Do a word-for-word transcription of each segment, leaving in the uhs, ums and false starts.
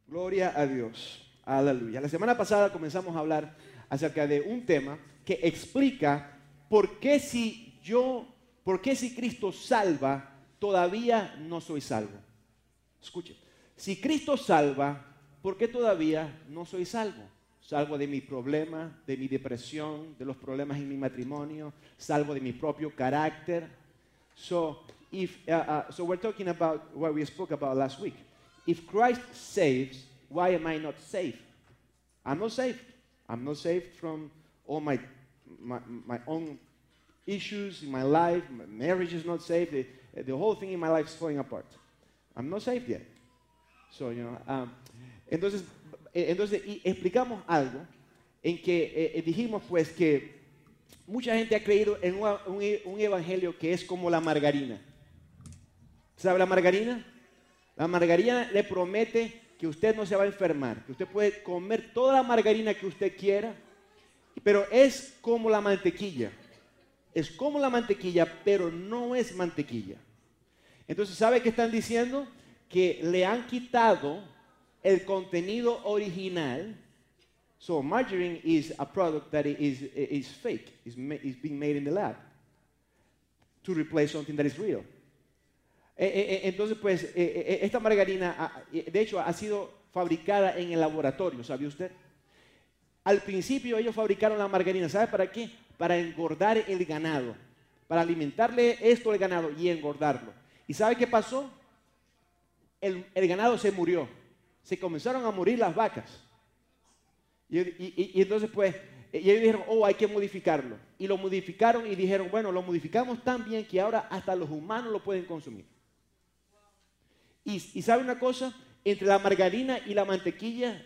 Gloria a Dios. Aleluya. La semana pasada comenzamos a hablar acerca de un tema que explica por qué si yo, por qué si Cristo salva, todavía no soy salvo. Escuche, si Cristo salva, ¿por qué todavía no soy salvo? Salvo de mi problema, de mi depresión, de los problemas en mi matrimonio, salvo de mi propio carácter. So, if, uh, uh, so we're talking about what we spoke about last week. If Christ saves, why am I not saved? I'm not saved. I'm not saved from all my, my, my own issues in my life. My marriage is not saved. The, the whole thing in my life is falling apart. I'm not saved yet. So, you know, um, entonces, entonces y explicamos algo en que eh, dijimos pues que mucha gente ha creído en un, un, un evangelio que es como la margarina. ¿Sabe la margarina? La margarina le promete que usted no se va a enfermar, que usted puede comer toda la margarina que usted quiera, pero es como la mantequilla. Es como la mantequilla, pero no es mantequilla. Entonces, ¿sabe qué están diciendo? Que le han quitado el contenido original. So, margarine is a product that is, is fake, is, is being made in the lab to replace something that is real. Entonces, pues, esta margarina, de hecho, ha sido fabricada en el laboratorio, ¿sabía usted? Al principio ellos fabricaron la margarina, ¿sabe para qué? Para engordar el ganado, para alimentarle esto al ganado y engordarlo. ¿Y sabe qué pasó? El, el ganado se murió, se comenzaron a morir las vacas. Y, y, y entonces, pues, y ellos dijeron, oh, hay que modificarlo. Y lo modificaron y dijeron, bueno, lo modificamos tan bien que ahora hasta los humanos lo pueden consumir. Y, y ¿sabe una cosa? Entre la margarina y la mantequilla,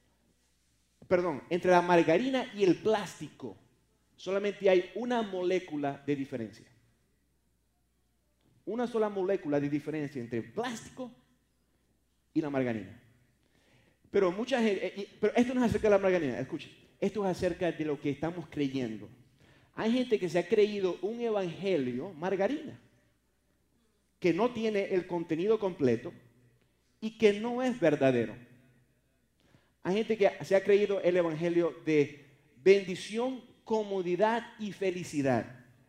perdón, entre la margarina y el plástico, solamente hay una molécula de diferencia. Una sola molécula de diferencia entre el plástico y la margarina. Pero mucha gente, pero esto no es acerca de la margarina, escuchen, esto es acerca de lo que estamos creyendo. Hay gente que se ha creído un evangelio margarina, que no tiene el contenido completo y que no es verdadero. Hay gente que se ha creído el evangelio de bendición, comodidad y felicidad.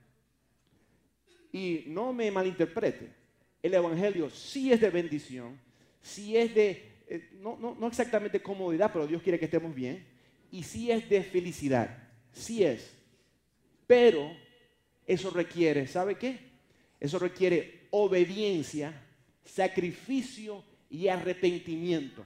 Y no me malinterprete, el evangelio sí es de bendición, sí es de, eh, no, no, no exactamente comodidad, pero Dios quiere que estemos bien, y sí es de felicidad, sí es. Pero eso requiere, ¿sabe qué? Eso requiere obediencia, sacrificio y arrepentimiento.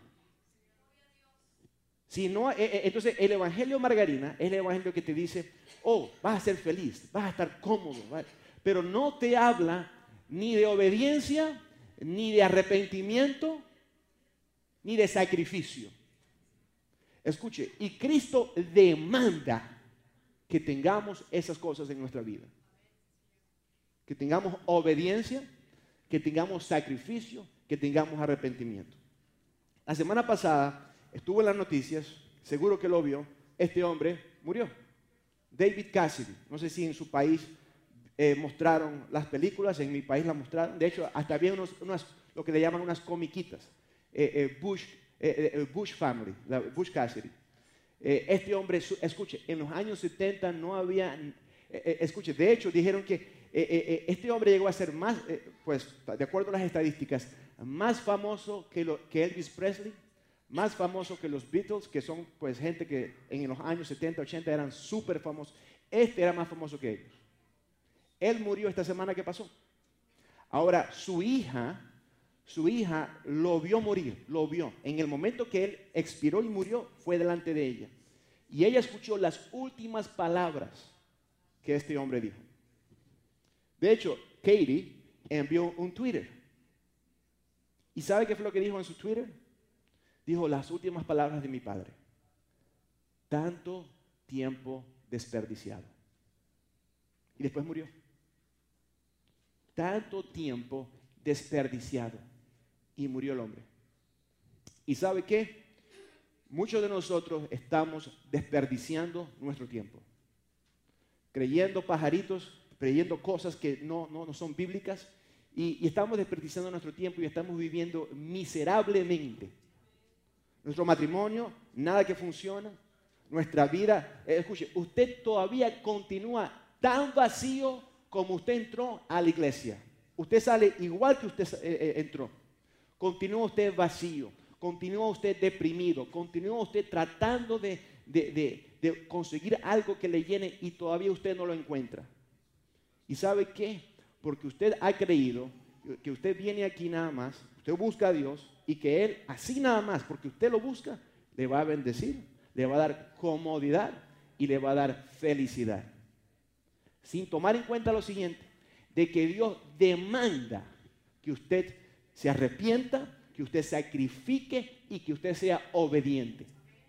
Si no, entonces el evangelio margarina es el evangelio que te dice, oh, vas a ser feliz, vas a estar cómodo, ¿vale? Pero no te habla ni de obediencia, ni de arrepentimiento, ni de sacrificio. Escuche, y Cristo demanda que tengamos esas cosas en nuestra vida. Que tengamos obediencia, que tengamos sacrificio, que tengamos arrepentimiento. La semana pasada estuvo en las noticias, seguro que lo vio, este hombre murió. David Cassidy, no sé si en su país eh, mostraron las películas, en mi país las mostraron, de hecho hasta había unos, unas, lo que le llaman unas comiquitas, eh, eh, Bush, eh, eh, Bush Family, la Bush Cassidy. Eh, este hombre, su, escuche, en los años setenta no había, eh, eh, escuche, de hecho dijeron que eh, eh, este hombre llegó a ser más, eh, pues de acuerdo a las estadísticas, más famoso que, lo, que Elvis Presley, más famoso que los Beatles, que son pues gente que en los años setenta, ochenta eran súper famosos. Este era más famoso que ellos. Él murió esta semana que pasó. Ahora, su hija, su hija lo vio morir, lo vio. En el momento que él expiró y murió, fue delante de ella. Y ella escuchó las últimas palabras que este hombre dijo. De hecho, Katie envió un Twitter. ¿Y sabe qué fue lo que dijo en su Twitter? Dijo las últimas palabras de mi padre. Tanto tiempo desperdiciado. Y después murió. Tanto tiempo desperdiciado. Y murió el hombre. ¿Y sabe qué? Muchos de nosotros estamos desperdiciando nuestro tiempo. Creyendo pajaritos, creyendo cosas que no, no, no son bíblicas. Y, y estamos desperdiciando nuestro tiempo y estamos viviendo miserablemente. Nuestro matrimonio, nada que funciona. Nuestra vida, eh, escuche, usted todavía continúa tan vacío como usted entró a la iglesia. Usted sale igual que usted eh, eh, entró. Continúa usted vacío, continúa usted deprimido, continúa usted tratando de, de, de, de conseguir algo que le llene y todavía usted no lo encuentra. ¿Y sabe qué? Porque usted ha creído que usted viene aquí nada más, usted busca a Dios y que Él, así nada más, porque usted lo busca, le va a bendecir, le va a dar comodidad y le va a dar felicidad. Sin tomar en cuenta lo siguiente, de que Dios demanda que usted se arrepienta, que usted sacrifique y que usted sea obediente.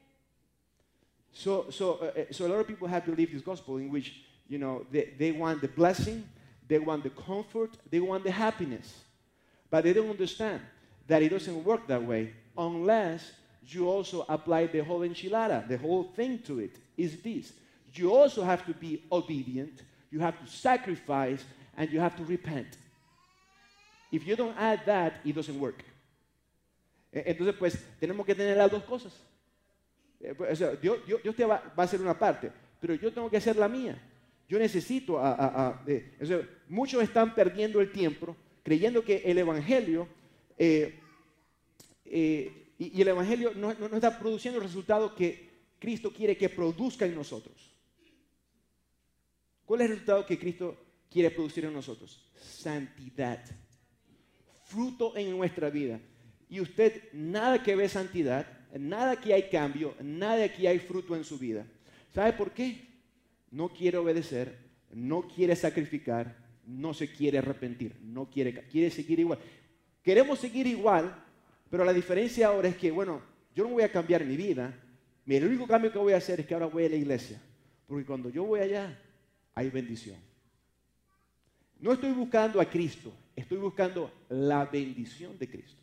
So, so, uh, so a lot of people have believed this gospel in which, you know, they, they want the blessing, they want the comfort, they want the happiness. But they don't understand that it doesn't work that way unless you also apply the whole enchilada. The whole thing to it is this. You also have to be obedient, you have to sacrifice, and you have to repent. If you don't add that, it doesn't work. Entonces, pues, tenemos que tener las dos cosas. O sea, Dios, Dios, Dios te va, va a hacer una parte, pero yo tengo que hacer la mía. Yo necesito a... a, a eh, o sea, muchos están perdiendo el tiempo creyendo que el Evangelio... Eh, eh, y, y el Evangelio no, no, no está produciendo el resultado que Cristo quiere que produzca en nosotros. ¿Cuál es el resultado que Cristo quiere producir en nosotros? Santidad. Fruto en nuestra vida. Y usted nada que ve santidad, nada que hay cambio, nada que hay fruto en su vida. ¿Sabe por qué? No quiere obedecer, no quiere sacrificar, no se quiere arrepentir, no quiere, quiere seguir igual. Queremos seguir igual, pero la diferencia ahora es que, bueno, yo no voy a cambiar mi vida. El único cambio que voy a hacer es que ahora voy a la iglesia. Porque cuando yo voy allá, hay bendición. No estoy buscando a Cristo, estoy buscando la bendición de Cristo.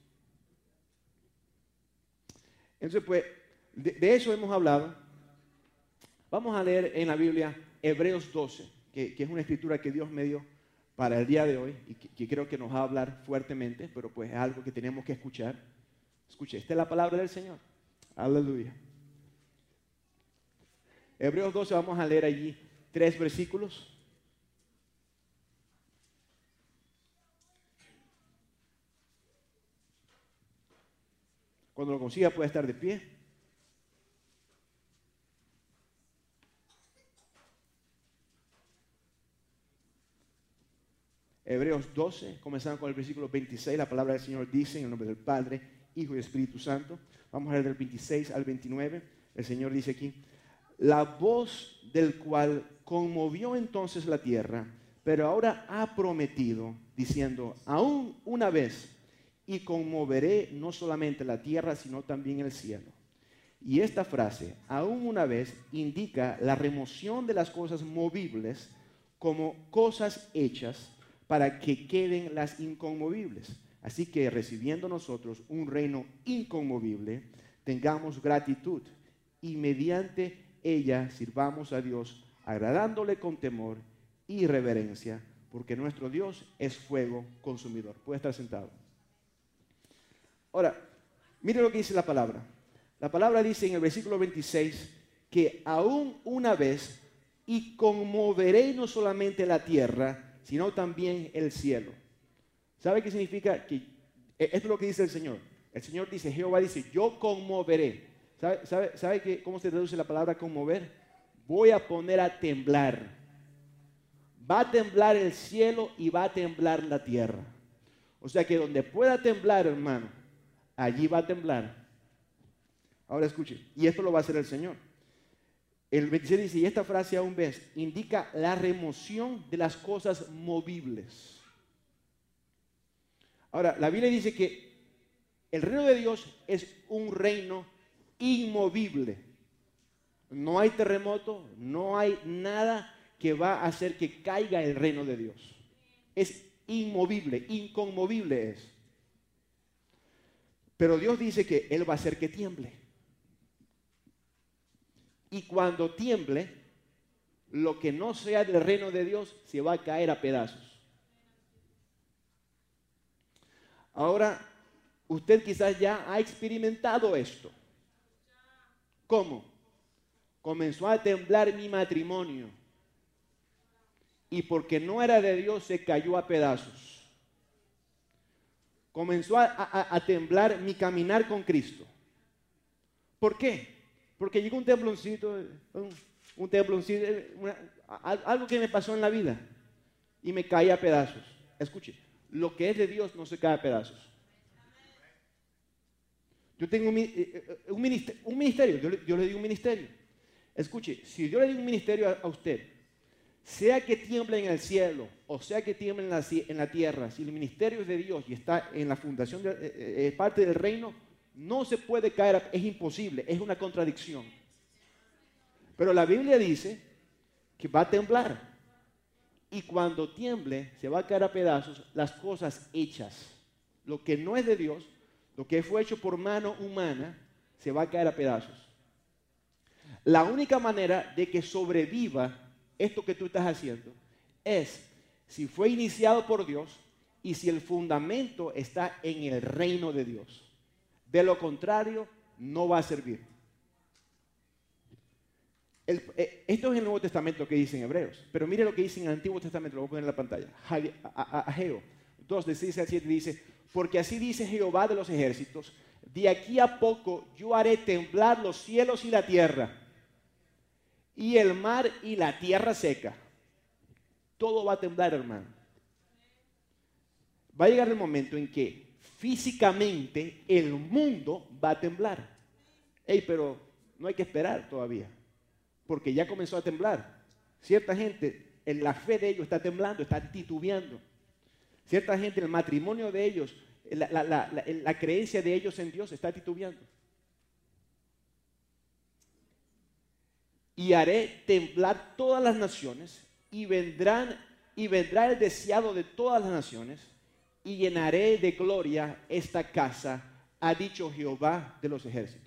Entonces, pues, de, de eso hemos hablado. Vamos a leer en la Biblia Hebreos doce, que, que es una escritura que Dios me dio para el día de hoy y que, que creo que nos va a hablar fuertemente, pero pues es algo que tenemos que escuchar. Escuche, esta es la palabra del Señor. Aleluya. Hebreos doce, vamos a leer allí tres versículos. Cuando lo consiga puede estar de pie. Hebreos doce, comenzando con el versículo veintiséis, la palabra del Señor dice, en el nombre del Padre, Hijo y Espíritu Santo. Vamos a leer del veintiséis al veintinueve. El Señor dice aquí: la voz del cual conmovió entonces la tierra, pero ahora ha prometido, diciendo, aún una vez, y conmoveré no solamente la tierra, sino también el cielo. Y esta frase, aún una vez, indica la remoción de las cosas movibles como cosas hechas para que queden las inconmovibles. Así que recibiendo nosotros un reino inconmovible, tengamos gratitud y mediante ella sirvamos a Dios, agradándole con temor y reverencia, porque nuestro Dios es fuego consumidor. Puede estar sentado. Ahora, mire lo que dice la palabra. La palabra dice en el versículo veintiséis que aún una vez y conmoveré no solamente la tierra, sino también el cielo. ¿Sabe qué significa? Que esto es lo que dice el Señor. El Señor dice, Jehová dice, yo conmoveré. ¿Sabe, sabe, sabe que, cómo se traduce la palabra conmover? Voy a poner a temblar. Va a temblar el cielo y va a temblar la tierra. O sea que donde pueda temblar, hermano, allí va a temblar. Ahora escuche, y esto lo va a hacer el Señor. El veintiséis dice, y esta frase aún ves, indica la remoción de las cosas movibles. Ahora, la Biblia dice que el reino de Dios es un reino inmovible. No hay terremoto, no hay nada que va a hacer que caiga el reino de Dios. Es inmovible, inconmovible es. Pero Dios dice que Él va a hacer que tiemble. Y cuando tiemble, lo que no sea del reino de Dios se va a caer a pedazos. Ahora, usted quizás ya ha experimentado esto. ¿Cómo? Comenzó a temblar mi matrimonio. Y porque no era de Dios, se cayó a pedazos. Comenzó a, a, a temblar mi caminar con Cristo. ¿Por qué? Porque llegó un tembloncito, un, un tembloncito, una, algo que me pasó en la vida y me caí a pedazos. Escuche, lo que es de Dios no se cae a pedazos. Yo tengo un, un ministerio, un ministerio yo, le, yo le digo un ministerio. Escuche, si yo le digo un ministerio a, a usted, sea que tiemble en el cielo o sea que tiemble en la, en la tierra, si el ministerio es de Dios y está en la fundación, de, eh, eh, parte del reino, no se puede caer, es imposible, es una contradicción. Pero la Biblia dice que va a temblar. Y cuando tiemble, se va a caer a pedazos las cosas hechas. Lo que no es de Dios, lo que fue hecho por mano humana, se va a caer a pedazos. La única manera de que sobreviva esto que tú estás haciendo es si fue iniciado por Dios y si el fundamento está en el reino de Dios. De lo contrario, no va a servir. El, eh, esto es en el Nuevo Testamento que dice en Hebreos, pero mire lo que dice en el Antiguo Testamento, lo voy a poner en la pantalla. Ageo dos, de seis al siete dice, porque así dice Jehová de los ejércitos, de aquí a poco yo haré temblar los cielos y la tierra, y el mar y la tierra seca. Todo va a temblar, hermano. Va a llegar el momento en que físicamente el mundo va a temblar. Ey, pero no hay que esperar todavía, porque ya comenzó a temblar. Cierta gente, en la fe de ellos está temblando, está titubeando. Cierta gente, en el matrimonio de ellos, la, la, la, la, la creencia de ellos en Dios está titubeando. Y haré temblar todas las naciones, y vendrán y vendrá el deseado de todas las naciones, y llenaré de gloria esta casa, ha dicho Jehová de los ejércitos.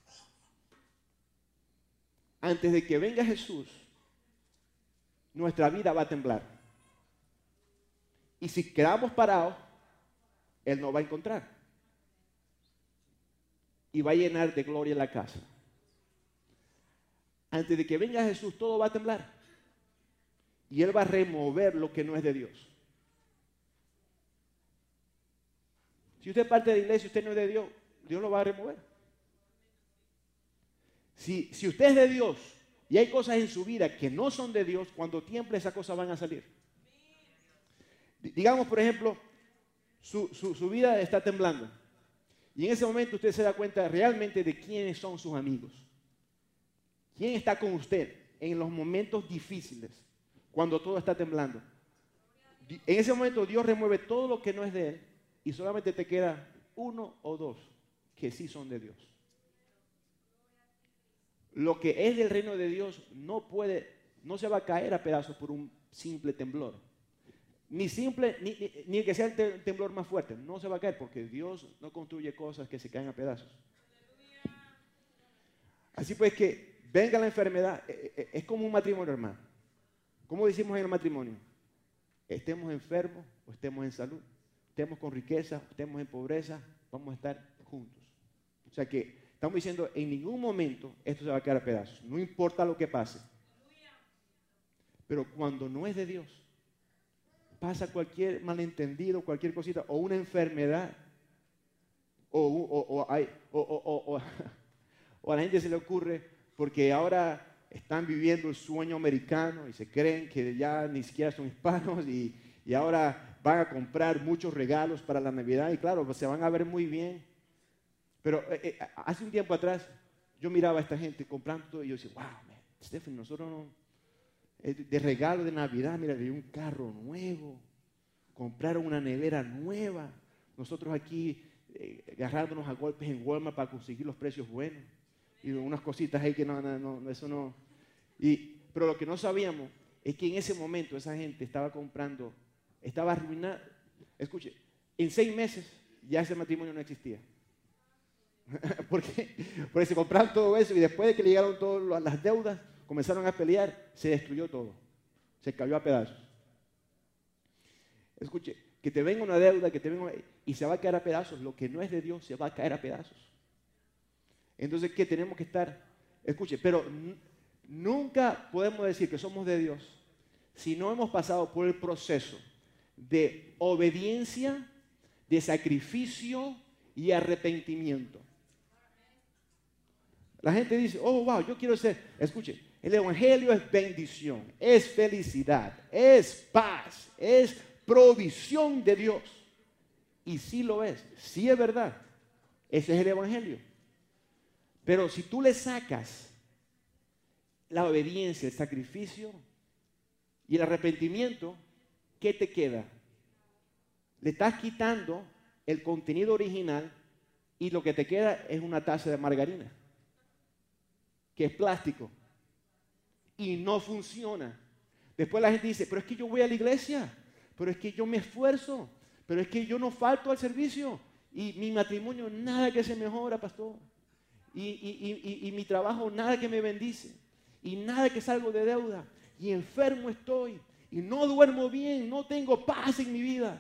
Antes de que venga Jesús, nuestra vida va a temblar. Y si quedamos parados, Él nos va a encontrar. Y va a llenar de gloria la casa. Antes de que venga Jesús, todo va a temblar. Y Él va a remover lo que no es de Dios. Si usted es parte de la iglesia y usted no es de Dios, Dios lo va a remover. Si, si usted es de Dios y hay cosas en su vida que no son de Dios, cuando tiemble esas cosas van a salir. Digamos, por ejemplo, su, su, su vida está temblando. Y en ese momento usted se da cuenta realmente de quiénes son sus amigos. ¿Quién está con usted en los momentos difíciles, cuando todo está temblando? En ese momento Dios remueve todo lo que no es de Él y solamente te queda uno o dos que sí son de Dios. Lo que es del reino de Dios no puede, no se va a caer a pedazos por un simple temblor. Ni simple, ni, ni, ni que sea el temblor más fuerte, no se va a caer porque Dios no construye cosas que se caen a pedazos. Así pues que venga la enfermedad, es como un matrimonio, hermano. ¿Cómo decimos en el matrimonio? Estemos enfermos o estemos en salud, estemos con riqueza o estemos en pobreza, vamos a estar juntos. O sea que estamos diciendo, en ningún momento esto se va a quedar a pedazos, no importa lo que pase. Pero cuando no es de Dios, pasa cualquier malentendido, cualquier cosita, o una enfermedad, o, o, o, hay, o, o, o, o a la gente se le ocurre, porque ahora están viviendo el sueño americano y se creen que ya ni siquiera son hispanos y, y ahora van a comprar muchos regalos para la Navidad y claro, pues se van a ver muy bien. Pero eh, eh, hace un tiempo atrás yo miraba a esta gente comprando todo y yo decía, wow, man, Stephen, nosotros no, eh, de regalo de Navidad, mira, un carro nuevo, compraron una nevera nueva, nosotros aquí eh, agarrándonos a golpes en Walmart para conseguir los precios buenos y unas cositas ahí que no, no, no eso no. Y, pero lo que no sabíamos es que en ese momento esa gente estaba comprando, estaba arruinada. Escuche, en seis meses ya ese matrimonio no existía. Porque, porque se compraron todo eso y después de que le llegaron todas las deudas, comenzaron a pelear, se destruyó todo, se cayó a pedazos. Escuche, que te venga una deuda, que te venga una, y se va a caer a pedazos, lo que no es de Dios se va a caer a pedazos. Entonces, ¿qué? Tenemos que estar Escuche, pero nunca podemos decir que somos de Dios si no hemos pasado por el proceso de obediencia, de sacrificio y arrepentimiento. La gente dice, oh, wow, yo quiero ser. Escuche, el evangelio es bendición, es felicidad, es paz, es provisión de Dios. Y sí lo es, sí es verdad. Ese es el evangelio. Pero si tú le sacas la obediencia, el sacrificio y el arrepentimiento, ¿qué te queda? Le estás quitando el contenido original y lo que te queda es una taza de margarina, que es plástico y no funciona. Después la gente dice, pero es que yo voy a la iglesia, pero es que yo me esfuerzo, pero es que yo no falto al servicio y mi matrimonio nada que se mejora, pastor. Y, y, y, y mi trabajo nada que me bendice y nada que salgo de deuda y enfermo estoy y no duermo bien, no tengo paz en mi vida.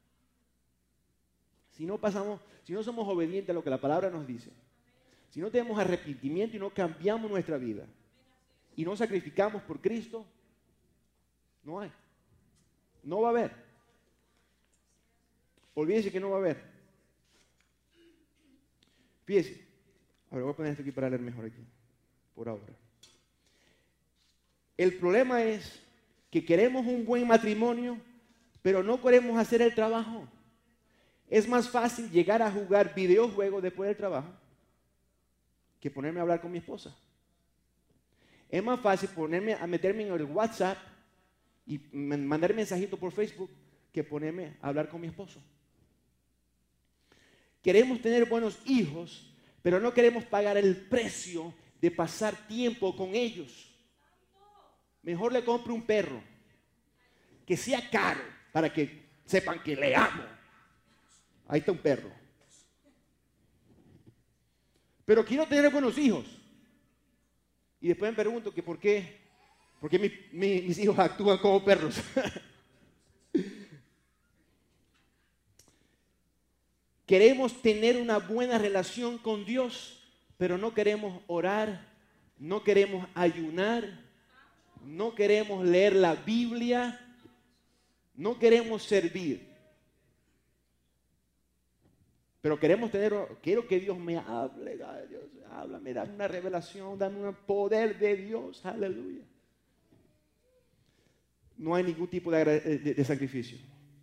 Si no pasamos, si no somos obedientes a lo que la palabra nos dice, si no tenemos arrepentimiento y no cambiamos nuestra vida y no sacrificamos por Cristo, no hay, no va a haber. Olvídese que no va a haber. Fíjese, ahora voy a poner esto aquí para leer mejor aquí, por ahora. El problema es que queremos un buen matrimonio, pero no queremos hacer el trabajo. Es más fácil llegar a jugar videojuegos después del trabajo que ponerme a hablar con mi esposa. Es más fácil ponerme a meterme en el WhatsApp y mandar mensajitos por Facebook que ponerme a hablar con mi esposo. Queremos tener buenos hijos, pero no queremos pagar el precio de pasar tiempo con ellos. Mejor le compro un perro que sea caro para que sepan que le amo. Ahí está un perro. Pero quiero tener buenos hijos. Y después me pregunto que por qué, por qué mi, mi, mis hijos actúan como perros. Queremos tener una buena relación con Dios, pero no queremos orar, no queremos ayunar, no queremos leer la Biblia, no queremos servir. Pero queremos tener, quiero que Dios me hable, Dios, háblame, dame una revelación, dame un poder de Dios, aleluya. No hay ningún tipo de, de, de sacrificio.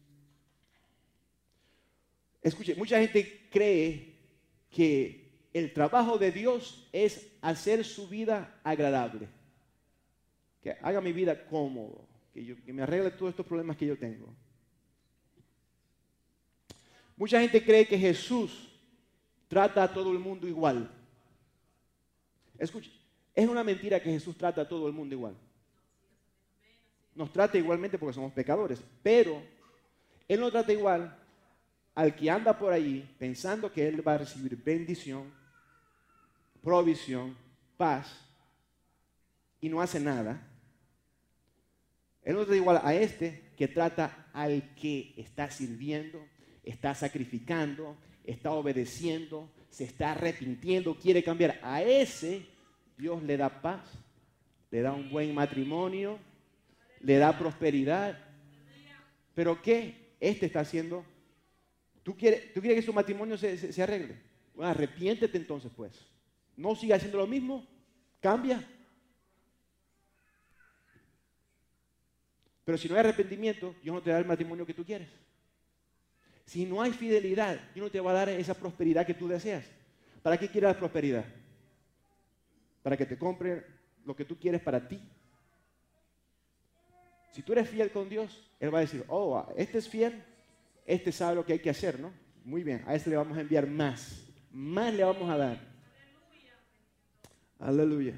Escuche, mucha gente cree que el trabajo de Dios es hacer su vida agradable. Que haga mi vida cómodo, que, yo, que me arregle todos estos problemas que yo tengo. Mucha gente cree que Jesús trata a todo el mundo igual. Escuche, es una mentira que Jesús trata a todo el mundo igual. Nos trata igualmente porque somos pecadores, pero Él no trata igual al que anda por ahí pensando que Él va a recibir bendición, provisión, paz, y no hace nada. Él no trata igual a este que trata al que está sirviendo, está sacrificando, está obedeciendo, se está arrepintiendo, quiere cambiar. A ese Dios le da paz, le da un buen matrimonio, le da prosperidad. ¿Pero qué? Este está haciendo. ¿Tú quieres, tú quieres que su matrimonio se, se, se arregle? Bueno, arrepiéntete entonces, pues. No siga haciendo lo mismo, cambia. Pero si no hay arrepentimiento, Dios no te da el matrimonio que tú quieres. Si no hay fidelidad, Dios no te va a dar esa prosperidad que tú deseas. ¿Para qué quieres la prosperidad? Para que te compre lo que tú quieres para ti. Si tú eres fiel con Dios, Él va a decir, oh, este es fiel, este sabe lo que hay que hacer, ¿no? Muy bien, a este le vamos a enviar más. Más le vamos a dar. Aleluya.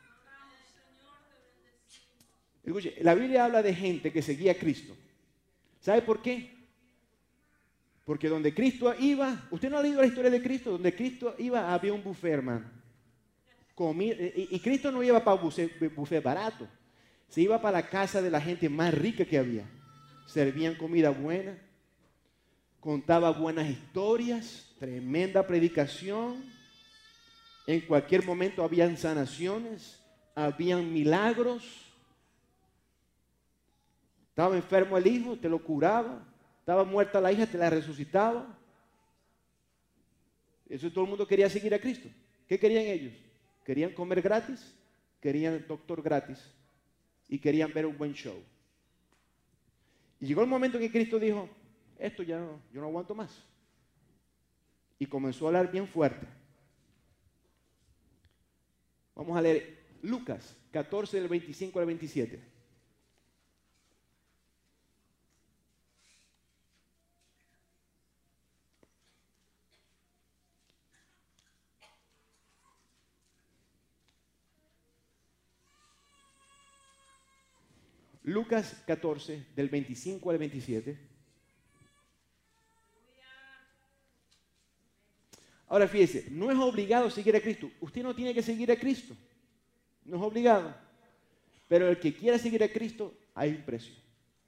Escuche, la Biblia habla de gente que seguía a Cristo. ¿Sabe por qué? Porque donde Cristo iba, usted no ha leído la historia de Cristo, donde Cristo iba había un buffet, hermano. Comí, y, y Cristo no iba para un buffet, buffet barato, se iba para la casa de la gente más rica que había. Servían comida buena, contaba buenas historias, tremenda predicación. En cualquier momento habían sanaciones, habían milagros. Estaba enfermo el hijo, te lo curaba. Estaba muerta la hija, te la resucitaba. Eso todo el mundo quería seguir a Cristo. ¿Qué querían ellos? Querían comer gratis, querían doctor gratis y querían ver un buen show. Y llegó el momento en que Cristo dijo, esto ya no, yo no aguanto más. Y comenzó a hablar bien fuerte. Vamos a leer Lucas catorce, del veinticinco al veintisiete. Lucas catorce, del veinticinco al veintisiete. Ahora fíjese, no es obligado seguir a Cristo. Usted no tiene que seguir a Cristo. No es obligado. Pero el que quiera seguir a Cristo, hay un precio.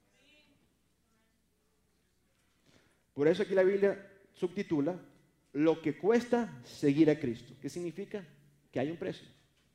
Por eso aquí la Biblia subtitula lo que cuesta seguir a Cristo. ¿Qué significa? Que hay un precio.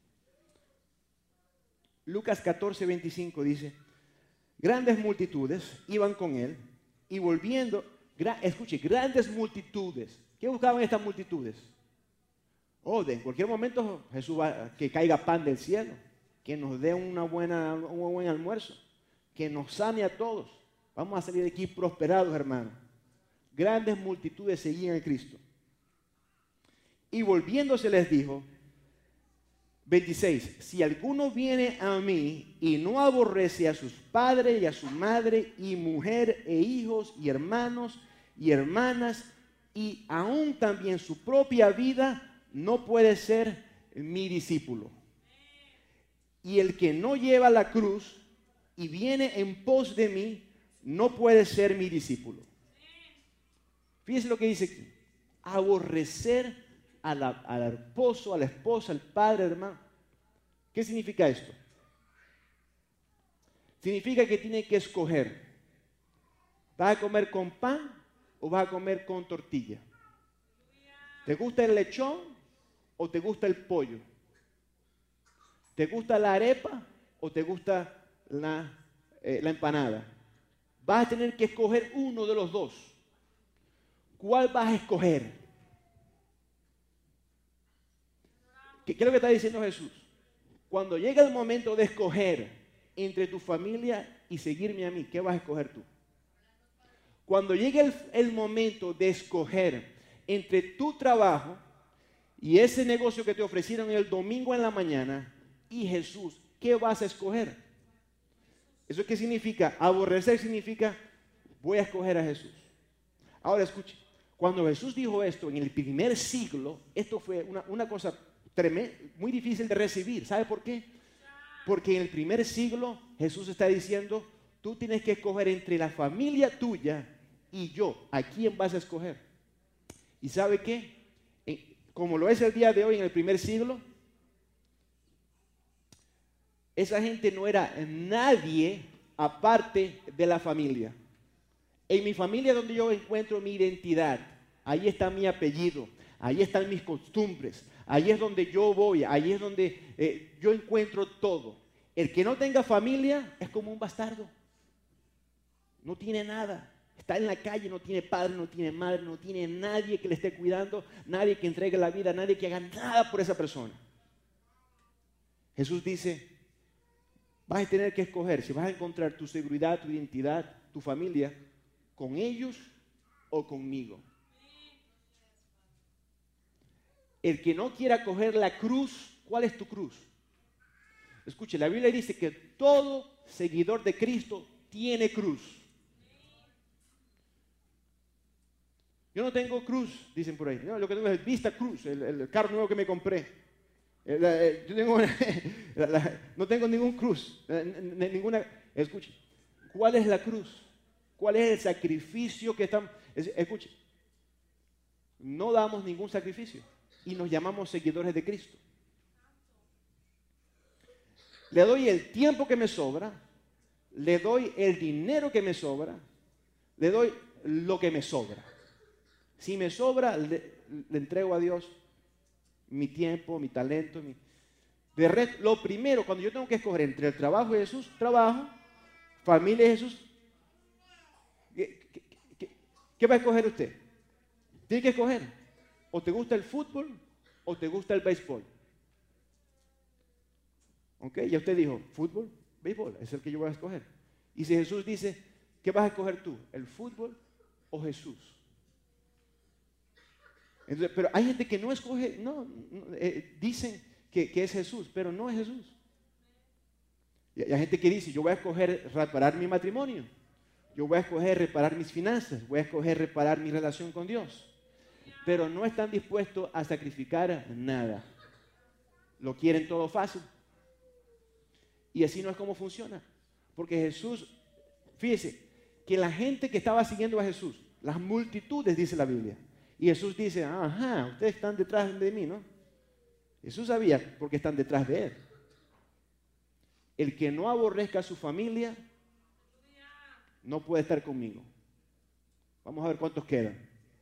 Lucas catorce, veinticinco dice, grandes multitudes iban con él y volviendo, gra, escuche, grandes multitudes. ¿Qué buscaban estas multitudes? Oh, de en cualquier momento Jesús va, que caiga pan del cielo, que nos dé una buena, un buen almuerzo, que nos sane a todos. Vamos a salir de aquí prosperados, hermanos. Grandes multitudes seguían a Cristo. Y volviéndose les dijo, veintiséis, si alguno viene a mí y no aborrece a sus padres y a su madre y mujer e hijos y hermanos y hermanas y aún también su propia vida, no puede ser mi discípulo. Y el que no lleva la cruz y viene en pos de mí, no puede ser mi discípulo. Fíjense lo que dice aquí. Aborrecer a la, al esposo, a la esposa, al padre, hermano. ¿Qué significa esto? Significa que tiene que escoger. ¿Vas a comer con pan o vas a comer con tortilla? ¿Te gusta el lechón o te gusta el pollo? ¿Te gusta la arepa o te gusta la, eh, la empanada? Vas a tener que escoger uno de los dos. ¿Cuál vas a escoger? ¿Qué, qué es lo que está diciendo Jesús? Cuando llega el momento de escoger entre tu familia y seguirme a mí, ¿qué vas a escoger tú? Cuando llegue el, el momento de escoger entre tu trabajo y ese negocio que te ofrecieron el domingo en la mañana y Jesús, ¿qué vas a escoger? ¿Eso qué significa? Aborrecer significa, voy a escoger a Jesús. Ahora escuche, cuando Jesús dijo esto en el primer siglo, esto fue una, una cosa tremenda, muy difícil de recibir. ¿Sabe por qué? Porque en el primer siglo Jesús está diciendo, tú tienes que escoger entre la familia tuya y yo. ¿A quién vas a escoger? ¿Y sabe qué? Como lo es el día de hoy en el primer siglo, esa gente no era nadie aparte de la familia. En mi familia es donde yo encuentro mi identidad. Ahí está mi apellido. Ahí están mis costumbres. Ahí es donde yo voy. Ahí es donde eh, yo encuentro todo. El que no tenga familia es como un bastardo. No tiene nada. Está en la calle, no tiene padre, no tiene madre, no tiene nadie que le esté cuidando, nadie que entregue la vida, nadie que haga nada por esa persona. Jesús dice, vas a tener que escoger si vas a encontrar tu seguridad, tu identidad, tu familia, con ellos o conmigo. El que no quiera coger la cruz, ¿cuál es tu cruz? Escuche, la Biblia dice que todo seguidor de Cristo tiene cruz. Yo no tengo cruz, dicen por ahí. No, lo que tengo es Vista Cruz, el, el carro nuevo que me compré. El, el, yo tengo, la, la, no tengo ningún cruz, ninguna. Escuche, ¿cuál es la cruz? ¿Cuál es el sacrificio que estamos? Escuche, no damos ningún sacrificio y nos llamamos seguidores de Cristo. Le doy el tiempo que me sobra, le doy el dinero que me sobra, le doy lo que me sobra. Si me sobra, le, le entrego a Dios mi tiempo, mi talento. Mi... De resto, lo primero, cuando yo tengo que escoger entre el trabajo de Jesús, trabajo, familia de Jesús, ¿qué, qué, qué, qué va a escoger usted? Tiene que escoger. O te gusta el fútbol o te gusta el béisbol. ¿Ok? Ya usted dijo, fútbol, béisbol, es el que yo voy a escoger. Y si Jesús dice, ¿qué vas a escoger tú? ¿El fútbol o Jesús? Entonces, pero hay gente que no escoge, no, no eh, dicen que, que es Jesús, pero no es Jesús. Y hay gente que dice, yo voy a escoger reparar mi matrimonio, yo voy a escoger reparar mis finanzas, voy a escoger reparar mi relación con Dios, pero no están dispuestos a sacrificar nada. Lo quieren todo fácil. Y así no es como funciona. Porque Jesús, fíjese, que la gente que estaba siguiendo a Jesús, las multitudes, dice la Biblia, y Jesús dice, ajá, ustedes están detrás de mí, ¿no? Jesús sabía porque están detrás de él. El que no aborrezca a su familia, no puede estar conmigo. Vamos a ver cuántos quedan.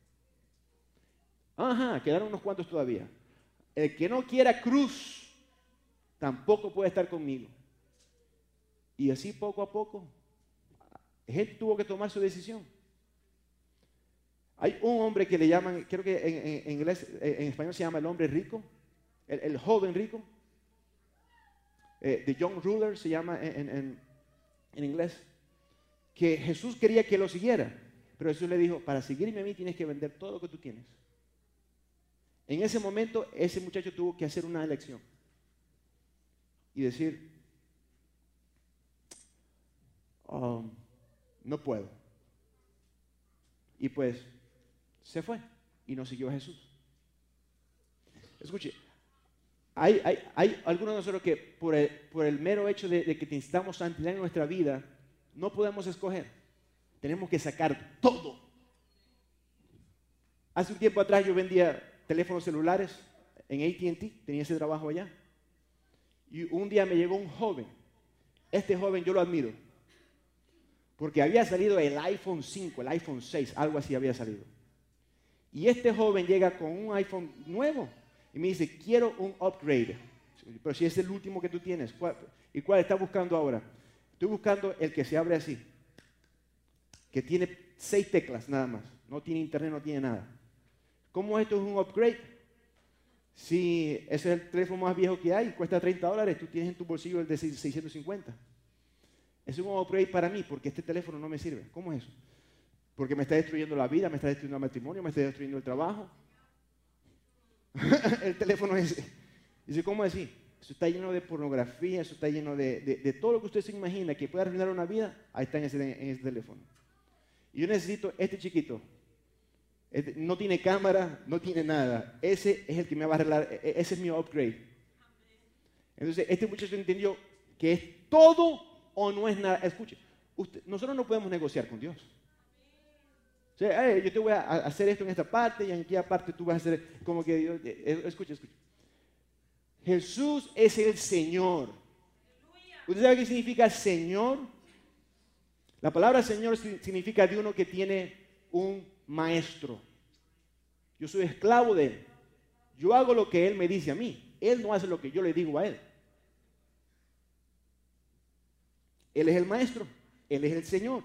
Ajá, quedaron unos cuantos todavía. El que no quiera cruz, tampoco puede estar conmigo. Y así poco a poco, él tuvo que tomar su decisión. Hay un hombre que le llaman, creo que en, en, en, inglés, en español se llama el hombre rico, el, el joven rico. Eh, The Young Ruler se llama en, en, en inglés. Que Jesús quería que lo siguiera, pero Jesús le dijo, para seguirme a mí tienes que vender todo lo que tú tienes. En ese momento, ese muchacho tuvo que hacer una elección y decir, um, no puedo. Y pues se fue y no siguió a Jesús. Escuche, hay, hay, hay algunos de nosotros que por el, por el mero hecho de, de que necesitamos santidad en nuestra vida, no podemos escoger. Tenemos que sacar todo. Hace un tiempo atrás yo vendía teléfonos celulares en A T and T, tenía ese trabajo allá. Y un día me llegó un joven. Este joven yo lo admiro. Porque había salido el iPhone cinco, el iPhone seis, algo así había salido. Y este joven llega con un iPhone nuevo y me dice, quiero un upgrade. Pero si es el último que tú tienes, ¿cuál, ¿y cuál estás buscando ahora? Estoy buscando el que se abre así, que tiene seis teclas nada más, no tiene internet, no tiene nada. ¿Cómo esto es un upgrade? Si ese es el teléfono más viejo que hay, cuesta treinta dólares, tú tienes en tu bolsillo el de seiscientos cincuenta. Es un upgrade para mí porque este teléfono no me sirve. ¿Cómo es eso? Porque me está destruyendo la vida, me está destruyendo el matrimonio, me está destruyendo el trabajo. El teléfono ese. Dice, ¿cómo decir? Eso está lleno de pornografía, eso está lleno de, de, de todo lo que usted se imagina que puede arruinar una vida, ahí está en ese, en ese teléfono. Y yo necesito este chiquito. Este, no tiene cámara, no tiene nada. Ese es el que me va a arreglar, ese es mi upgrade. Entonces, este muchacho entendió que es todo o no es nada. Escuche, usted, nosotros no podemos negociar con Dios. O sea, hey, yo te voy a hacer esto en esta parte y en aquella parte tú vas a hacer como que Dios. Escuche, escuche. Jesús es el Señor. ¿Usted sabe qué significa Señor? La palabra Señor significa de uno que tiene un maestro. Yo soy esclavo de Él. Yo hago lo que Él me dice a mí. Él no hace lo que yo le digo a Él. Él es el maestro. Él es el Señor.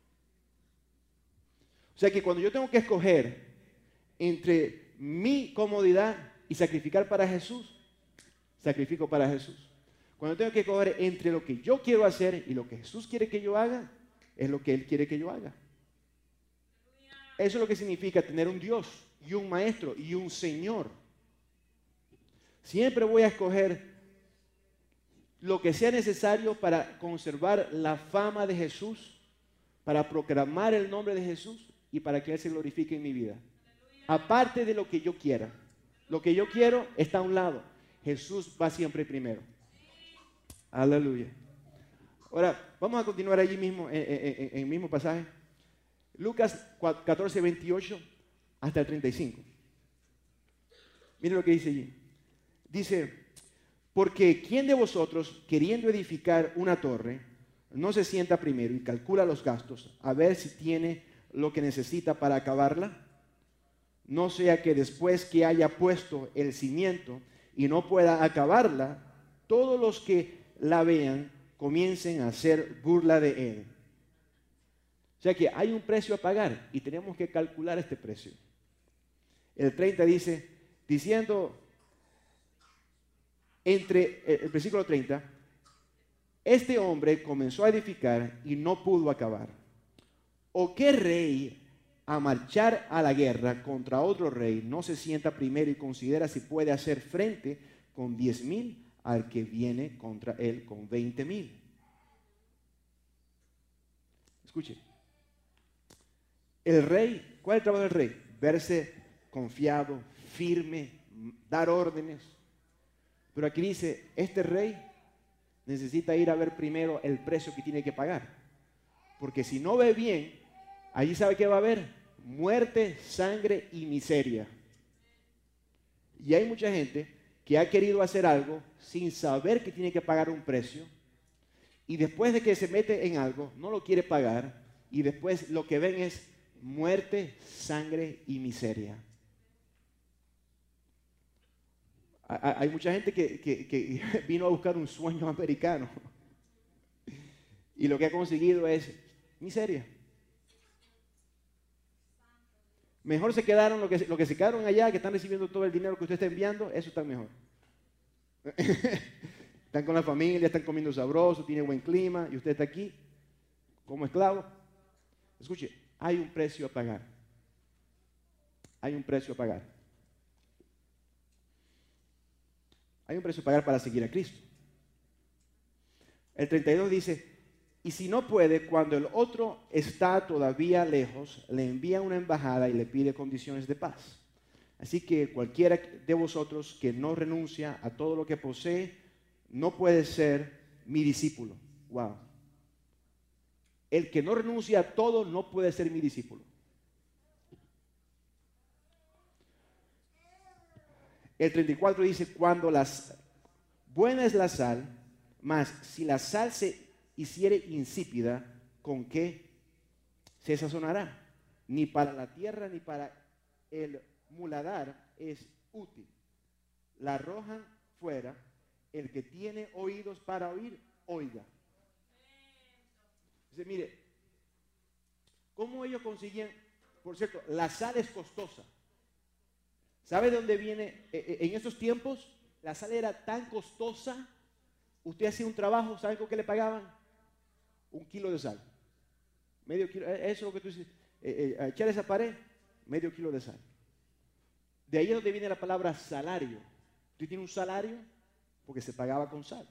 O sea que cuando yo tengo que escoger entre mi comodidad y sacrificar para Jesús, sacrifico para Jesús. Cuando tengo que escoger entre lo que yo quiero hacer y lo que Jesús quiere que yo haga, es lo que Él quiere que yo haga. Eso es lo que significa tener un Dios y un maestro y un Señor. Siempre voy a escoger lo que sea necesario para conservar la fama de Jesús, para proclamar el nombre de Jesús y para que Él se glorifique en mi vida. Aparte de lo que yo quiera. Lo que yo quiero está a un lado. Jesús va siempre primero. Aleluya. Ahora, vamos a continuar allí mismo, en, en, en el mismo pasaje. Lucas catorce, veintiocho hasta el treinta y cinco. Miren lo que dice allí. Dice, porque ¿quién de vosotros, queriendo edificar una torre, no se sienta primero y calcula los gastos, a ver si tiene lo que necesita para acabarla? no sea que después que haya puesto el cimiento y no pueda acabarla, todos los que la vean comiencen a hacer burla de él. O sea que hay un precio a pagar y tenemos que calcular este precio. El treinta dice, diciendo, entre el versículo treinta, este hombre comenzó a edificar y no pudo acabar. ¿O qué rey a marchar a la guerra contra otro rey no se sienta primero y considera si puede hacer frente con diez mil al que viene contra él con veinte mil? Escuche, el rey, ¿cuál es el trabajo del rey? Verse confiado, firme, dar órdenes. Pero aquí dice, este rey necesita ir a ver primero el precio que tiene que pagar. Porque si no ve bien, allí sabe que va a haber muerte, sangre y miseria. Y hay mucha gente que ha querido hacer algo sin saber que tiene que pagar un precio. Y después de que se mete en algo, no lo quiere pagar. Y después lo que ven es muerte, sangre y miseria. Hay mucha gente que, que, que vino a buscar un sueño americano y lo que ha conseguido es miseria. Mejor se quedaron lo que, lo que se quedaron allá, que están recibiendo todo el dinero que usted está enviando, eso está mejor. Están con la familia, están comiendo sabroso, tiene buen clima y usted está aquí como esclavo. Escuche, hay un precio a pagar. Hay un precio a pagar. Hay un precio a pagar para seguir a Cristo. El treinta y dos dice, y si no puede, cuando el otro está todavía lejos, le envía una embajada y le pide condiciones de paz. Así que cualquiera de vosotros que no renuncia a todo lo que posee, no puede ser mi discípulo. Wow. El que no renuncia a todo no puede ser mi discípulo. El treinta y cuatro dice, cuando las buena es la sal, mas si la sal se hiciere insípida, ¿con qué se sazonará? Ni para la tierra ni para el muladar es útil. La arrojan fuera. El que tiene oídos para oír, oiga. Dice, mire, ¿cómo ellos consiguen? Por cierto, la sal es costosa. ¿Sabe de dónde viene? En esos tiempos, la sal era tan costosa. Usted hacía un trabajo, ¿sabe con qué le pagaban? Un kilo de sal. Medio kilo, eso es lo que tú dices. Eh, eh, echar esa pared, medio kilo de sal. De ahí es donde viene la palabra salario. Usted tiene un salario porque se pagaba con sal.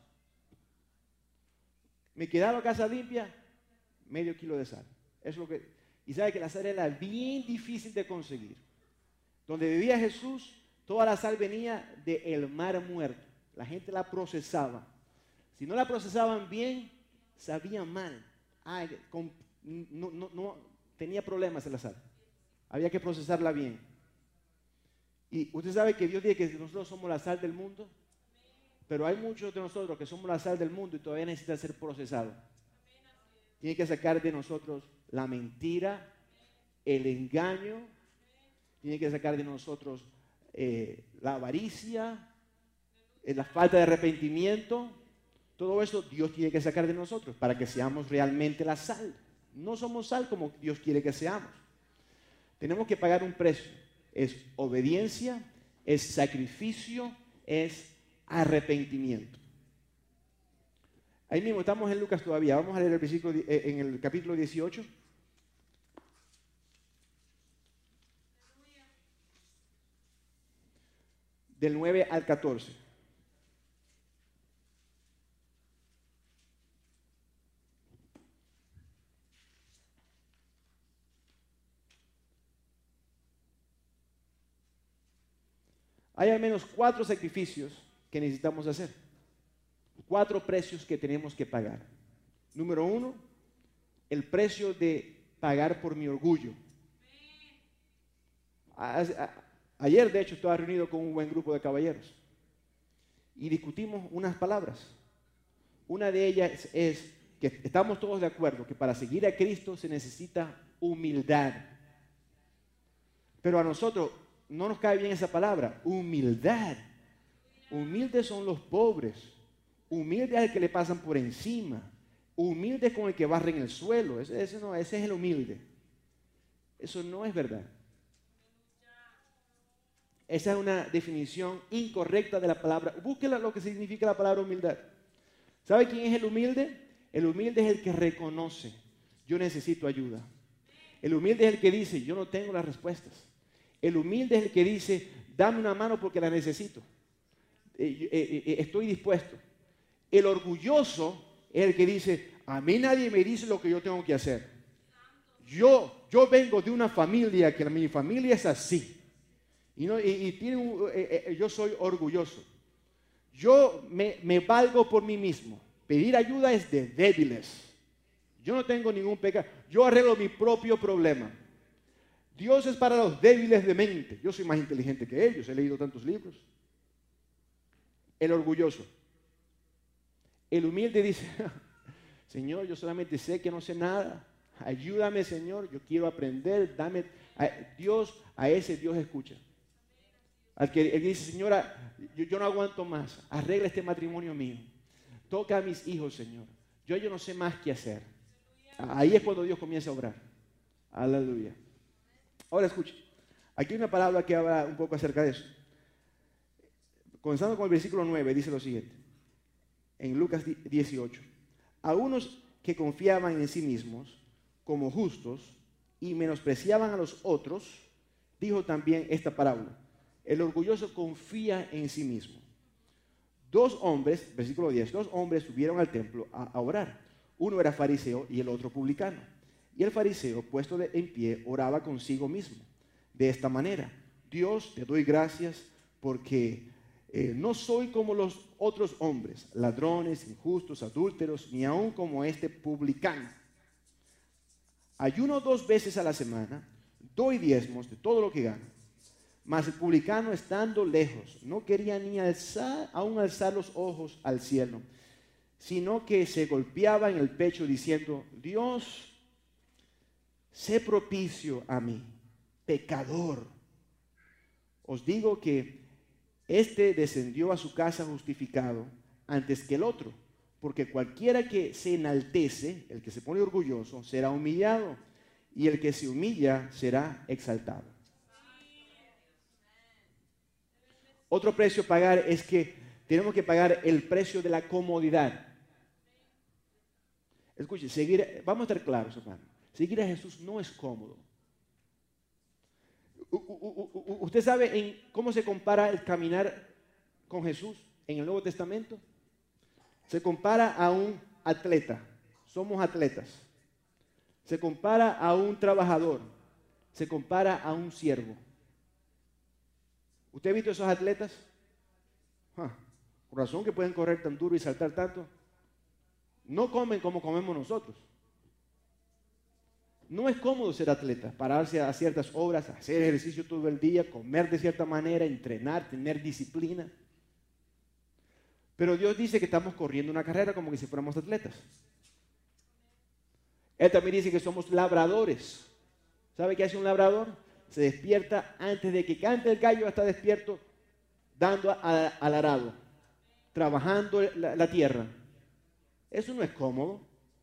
Me quedaba casa limpia, medio kilo de sal. Eso es lo que, y sabe que la sal era bien difícil de conseguir. Donde vivía Jesús, toda la sal venía del mar muerto. La gente la procesaba. Si no la procesaban bien, sabía mal. Ay, con, no, no, no tenía problemas en la sal. Había que procesarla bien. Y usted sabe que Dios dice que nosotros somos la sal del mundo, pero hay muchos de nosotros que somos la sal del mundo y todavía necesitan ser procesados. Tiene que sacar de nosotros la mentira, el engaño. Tiene que sacar de nosotros eh, la avaricia, eh, la falta de arrepentimiento. Todo eso Dios tiene que sacar de nosotros para que seamos realmente la sal. No somos sal como Dios quiere que seamos. Tenemos que pagar un precio. Es obediencia, es sacrificio, es arrepentimiento. Ahí mismo estamos en Lucas todavía. Vamos a leer el versículo eh, en el capítulo dieciocho. Del nueve al catorce. Hay al menos cuatro sacrificios que necesitamos hacer. Cuatro precios que tenemos que pagar. Número uno, el precio de pagar por mi orgullo. A, a, Ayer, de hecho, estaba reunido con un buen grupo de caballeros y discutimos unas palabras. Una de ellas es que estamos todos de acuerdo que para seguir a Cristo se necesita humildad. Pero a nosotros, no nos cae bien esa palabra, humildad. Humildes son los pobres. Humilde es el que le pasan por encima. Humilde es con el que barren el suelo. Ese, ese, no, ese es el humilde. Eso no es verdad. Esa es una definición incorrecta de la palabra. Búsquela lo que significa la palabra humildad. ¿Sabe quién es el humilde? El humilde es el que reconoce: yo necesito ayuda. El humilde es el que dice: yo no tengo las respuestas. El humilde es el que dice: dame una mano porque la necesito. Eh, eh, eh, estoy dispuesto. El orgulloso es el que dice: a mí nadie me dice lo que yo tengo que hacer. Yo, yo vengo de una familia que mi familia es así. Y, no, y, y tiene un, eh, eh, yo soy orgulloso. Yo me, me valgo por mí mismo. Pedir ayuda es de débiles. Yo no tengo ningún pecado. Yo arreglo mi propio problema. Dios es para los débiles de mente. Yo soy más inteligente que ellos. He leído tantos libros. El orgulloso. El humilde dice: Señor, yo solamente sé que no sé nada. Ayúdame, Señor. Yo quiero aprender. Dame. A Dios, a ese Dios escucha. Al que él dice: Señora, yo, yo no aguanto más. Arregla este matrimonio mío. Toca a mis hijos, Señor. Yo, yo no sé más qué hacer. Ahí es cuando Dios comienza a obrar. Aleluya. Ahora escuche. Aquí hay una palabra que habla un poco acerca de eso. Comenzando con el versículo nueve, dice lo siguiente. En Lucas dieciocho. A unos que confiaban en sí mismos como justos y menospreciaban a los otros, dijo también esta parábola. El orgulloso confía en sí mismo. Dos hombres, versículo diez, dos hombres subieron al templo a, a orar. Uno era fariseo y el otro publicano. Y el fariseo, puesto de, en pie, oraba consigo mismo. De esta manera: Dios, te doy gracias porque eh, no soy como los otros hombres, ladrones, injustos, adúlteros, ni aun como este publicano. Ayuno dos veces a la semana, doy diezmos de todo lo que gano. Mas el publicano, estando lejos, no quería ni alzar, aún alzar los ojos al cielo, sino que se golpeaba en el pecho diciendo: Dios, sé propicio a mí, pecador. Os digo que este descendió a su casa justificado antes que el otro, porque cualquiera que se enaltece, el que se pone orgulloso, será humillado, y el que se humilla será exaltado. Otro precio a pagar es que tenemos que pagar el precio de la comodidad. Escuche, seguir, vamos a estar claros, hermano. Seguir a Jesús no es cómodo. U, u, u, ¿Usted sabe en cómo se compara el caminar con Jesús en el Nuevo Testamento? Se compara a un atleta. Somos atletas. Se compara a un trabajador. Se compara a un siervo. ¿Usted ha visto esos atletas? Ah, por razón que pueden correr tan duro y saltar tanto. No comen como comemos nosotros. No es cómodo ser atleta, pararse a ciertas horas, hacer ejercicio todo el día, comer de cierta manera, entrenar, tener disciplina. Pero Dios dice que estamos corriendo una carrera como que si fuéramos atletas. Él también dice que somos labradores. ¿Sabe qué hace un labrador? Se despierta antes de que cante el gallo, está despierto dando al arado, trabajando la, la tierra. Eso no es cómodo.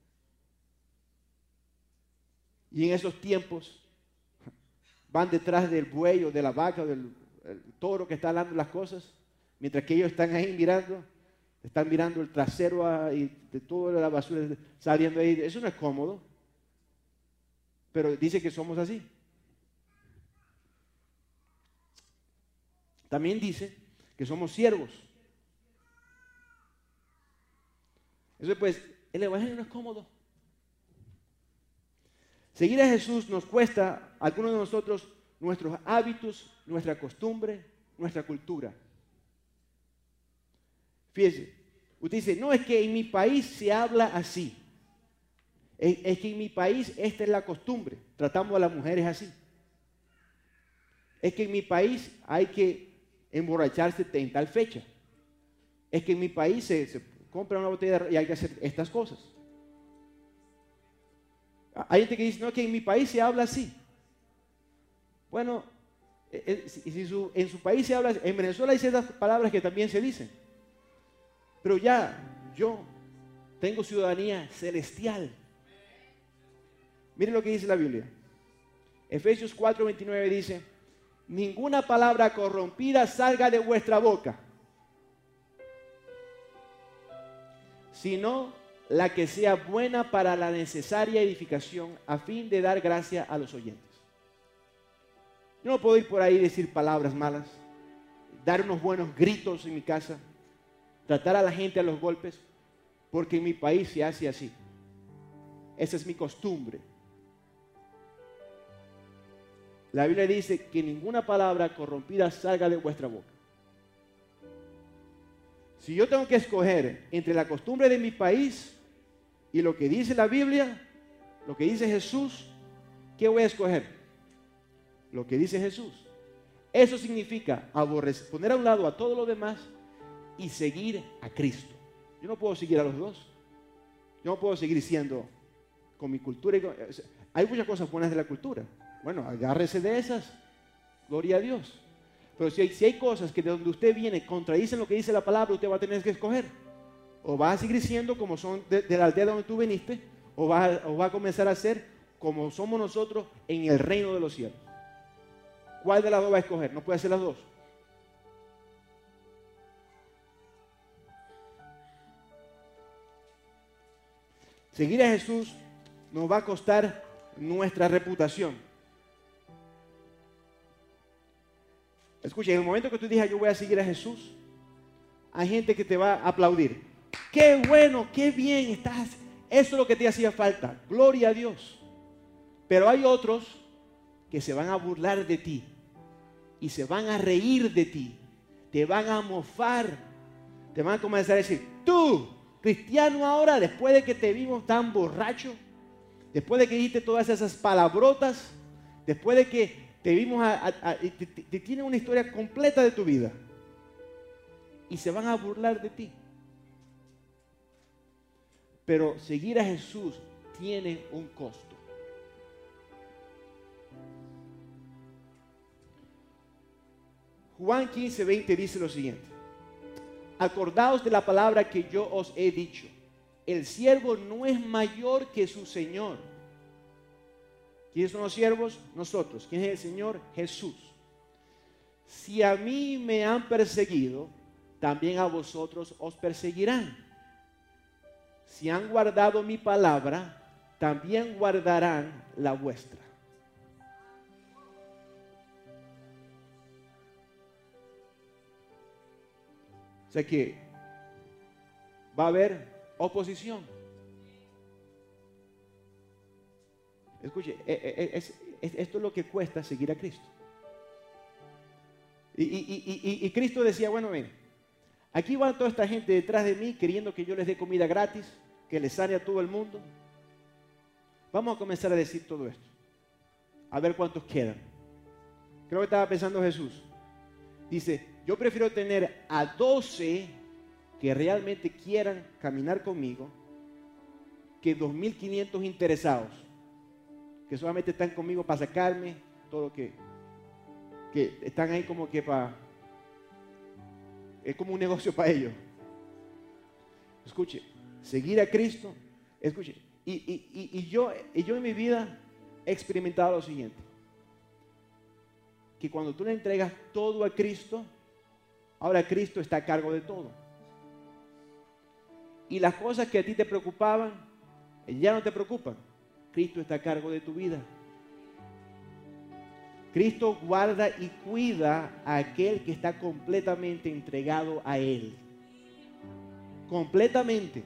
Y en esos tiempos van detrás del buey o de la vaca o del toro que está dando las cosas, mientras que ellos están ahí mirando, están mirando el trasero y de toda la basura saliendo ahí. Eso no es cómodo. Pero dice que somos así. También dice que somos siervos. Eso pues, el evangelio no es cómodo. Seguir a Jesús nos cuesta a algunos de nosotros nuestros hábitos, nuestra costumbre, nuestra cultura. Fíjese, usted dice: no, es que en mi país se habla así. Es, es que en mi país esta es la costumbre. Tratamos a las mujeres así. Es que en mi país hay que emborracharse en tal fecha. Es que en mi país se, se compra una botella de, y hay que hacer estas cosas. Hay gente que dice: no, que en mi país se habla así. Bueno, Eh, eh, si, si su, en su país se habla, en Venezuela hay ciertas palabras que también se dicen. Pero ya, yo tengo ciudadanía celestial. Miren lo que dice la Biblia. Efesios cuatro veintinueve dice: ninguna palabra corrompida salga de vuestra boca, sino la que sea buena para la necesaria edificación, a fin de dar gracia a los oyentes. Yo no puedo ir por ahí y decir palabras malas, dar unos buenos gritos en mi casa, tratar a la gente a los golpes, porque en mi país se hace así. Esa es mi costumbre. La Biblia dice que ninguna palabra corrompida salga de vuestra boca. Si yo tengo que escoger entre la costumbre de mi país y lo que dice la Biblia, lo que dice Jesús, ¿qué voy a escoger? Lo que dice Jesús. Eso significa aborrecer, poner a un lado a todo lo demás y seguir a Cristo. Yo no puedo seguir a los dos. Yo no puedo seguir siendo con mi cultura. Y con, o sea, hay muchas cosas buenas de la cultura. Bueno, agárrese de esas. Gloria a Dios. Pero si hay, si hay cosas que de donde usted viene contradicen lo que dice la palabra, usted va a tener que escoger. O va a seguir siendo como son de, de la aldea donde tú viniste, o va, a, o va a comenzar a ser como somos nosotros en el reino de los cielos. ¿Cuál de las dos va a escoger? No puede ser las dos. Seguir a Jesús nos va a costar nuestra reputación. Escucha, en el momento que tú digas yo voy a seguir a Jesús, hay gente que te va a aplaudir. ¡Qué bueno, qué bien estás! Eso es lo que te hacía falta. Gloria a Dios. Pero hay otros que se van a burlar de ti y se van a reír de ti. Te van a mofar. Te van a comenzar a decir, tú, cristiano ahora, después de que te vimos tan borracho, después de que dijiste todas esas palabrotas, después de que te vimos, a, a, a, te, te, te tienen una historia completa de tu vida y se van a burlar de ti. Pero seguir a Jesús tiene un costo. Juan quince veinte dice lo siguiente: acordaos de la palabra que yo os he dicho, el siervo no es mayor que su Señor. ¿Quiénes son los siervos? Nosotros. ¿Quién es el Señor? Jesús. Si a mí me han perseguido, también a vosotros os perseguirán. Si han guardado mi palabra, también guardarán la vuestra. O sea que va a haber oposición. Escuche, es, es, esto es lo que cuesta seguir a Cristo. Y, y, y, y Cristo decía, bueno, ven, aquí va toda esta gente detrás de mí queriendo que yo les dé comida gratis, que les sane a todo el mundo. Vamos a comenzar a decir todo esto. A ver cuántos quedan. Creo que estaba pensando Jesús. Dice, yo prefiero tener a doce que realmente quieran caminar conmigo que dos mil quinientos interesados que solamente están conmigo para sacarme todo lo que, que están ahí como que para, es como un negocio para ellos. Escuche, seguir a Cristo, escuche, y, y, y, y, yo, y yo en mi vida he experimentado lo siguiente, que cuando tú le entregas todo a Cristo, ahora Cristo está a cargo de todo. Y las cosas que a ti te preocupaban, ya no te preocupan. Cristo está a cargo de tu vida. Cristo guarda y cuida a aquel que está completamente entregado a Él. Completamente.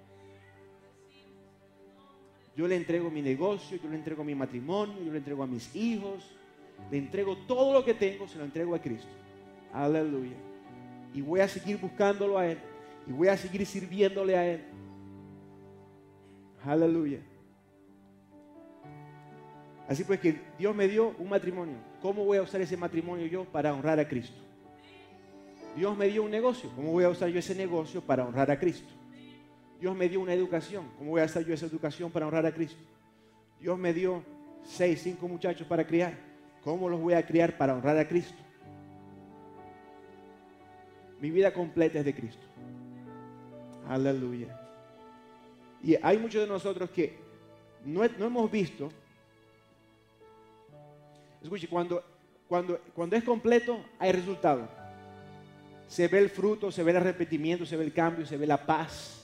Yo le entrego mi negocio, yo le entrego mi matrimonio, yo le entrego a mis hijos, le entrego todo lo que tengo, se lo entrego a Cristo. Aleluya. Y voy a seguir buscándolo a Él. Y voy a seguir sirviéndole a Él. Aleluya. Así pues que Dios me dio un matrimonio. ¿Cómo voy a usar ese matrimonio yo para honrar a Cristo? Dios me dio un negocio. ¿Cómo voy a usar yo ese negocio para honrar a Cristo? Dios me dio una educación. ¿Cómo voy a usar yo esa educación para honrar a Cristo? Dios me dio seis, cinco muchachos para criar. ¿Cómo los voy a criar para honrar a Cristo? Mi vida completa es de Cristo. Aleluya. Y hay muchos de nosotros que no, no hemos visto. Escuche, cuando, cuando, cuando es completo hay resultado. Se ve el fruto, se ve el arrepentimiento, se ve el cambio, se ve la paz.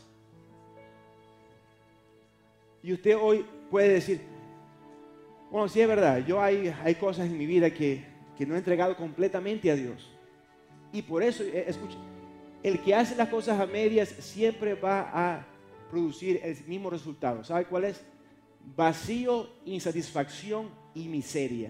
Y usted hoy puede decir, bueno, sí es verdad, yo hay, hay cosas en mi vida que, que no he entregado completamente a Dios. Y por eso, escuche, el que hace las cosas a medias siempre va a producir el mismo resultado. ¿Sabe cuál es? Vacío, insatisfacción y miseria.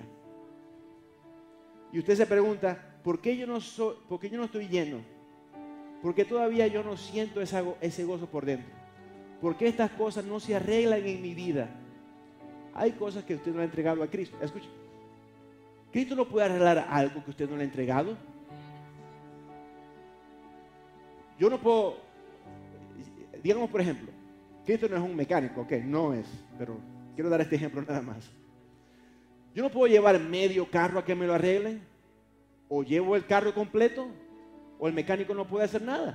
Y usted se pregunta, ¿por qué yo no, soy, por qué yo no estoy lleno? ¿Por qué todavía yo no siento esa, ese gozo por dentro? ¿Por qué estas cosas no se arreglan en mi vida? Hay cosas que usted no ha entregado a Cristo. Escuche, Cristo no puede arreglar algo que usted no le ha entregado. Yo no puedo, digamos por ejemplo, Cristo no es un mecánico, ok, no es, pero quiero dar este ejemplo nada más. Yo no puedo llevar medio carro a que me lo arreglen, o llevo el carro completo, o el mecánico no puede hacer nada.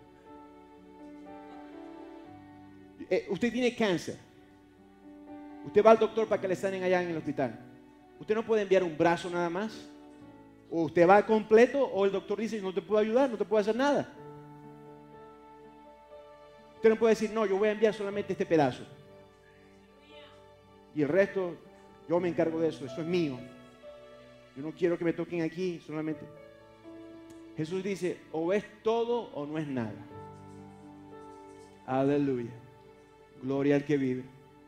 Eh, usted tiene cáncer. Usted va al doctor para que le sanen allá en el hospital. Usted no puede enviar un brazo nada más. O usted va completo, o el doctor dice, no te puedo ayudar, no te puedo hacer nada. Usted no puede decir, no, yo voy a enviar solamente este pedazo. Y el resto, yo me encargo de eso, eso es mío. Yo no quiero que me toquen aquí solamente. Jesús dice, o es todo o no es nada. Aleluya. Gloria al que vive.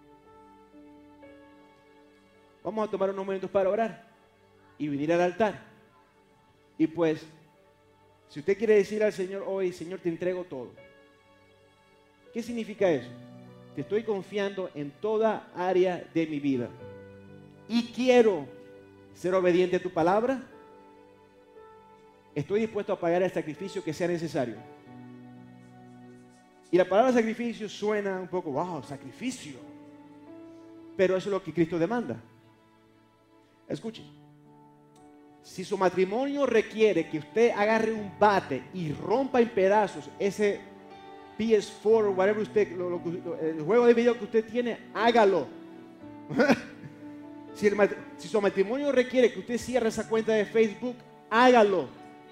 Vamos a tomar unos momentos para orar y venir al altar. Y pues, si usted quiere decir al Señor hoy, Señor, te entrego todo. ¿Qué significa eso? Te estoy confiando en toda área de mi vida. Y quiero ser obediente a tu palabra. Estoy dispuesto a pagar el sacrificio que sea necesario. Y la palabra sacrificio suena un poco, wow, sacrificio. Pero eso es lo que Cristo demanda. Escuchen, si su matrimonio requiere que usted agarre un bate y rompa en pedazos ese P S cuatro o whatever usted, lo, lo, lo, el juego de video que usted tiene, hágalo. si, el, si su matrimonio requiere que usted cierre esa cuenta de Facebook, hágalo.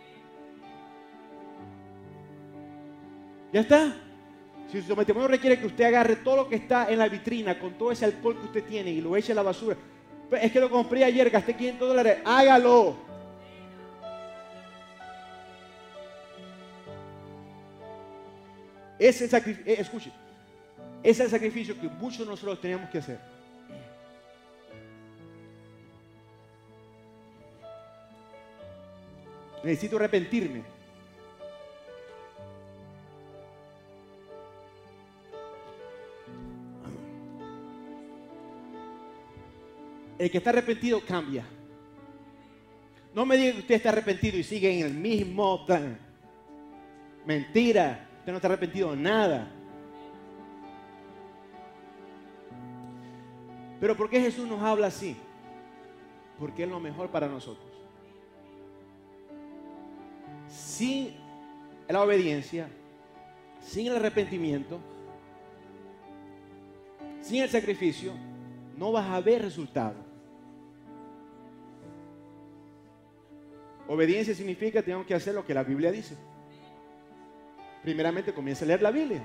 ¿Ya está? Si su matrimonio requiere que usted agarre todo lo que está en la vitrina con todo ese alcohol que usted tiene y lo eche a la basura, es que lo compré ayer, gasté quinientos dólares, hágalo. Es el sacrificio, eh, escuche, es el sacrificio que muchos de nosotros tenemos que hacer. Necesito arrepentirme. El que está arrepentido cambia. No me diga que usted está arrepentido y sigue en el mismo plan. Mentira. Usted no está arrepentido de nada. Pero ¿por qué Jesús nos habla así? Porque es lo mejor para nosotros. Sin la obediencia, sin el arrepentimiento, sin el sacrificio, no vas a ver resultado. Obediencia significa que tenemos que hacer lo que la Biblia dice. Primeramente comienza a leer la Biblia.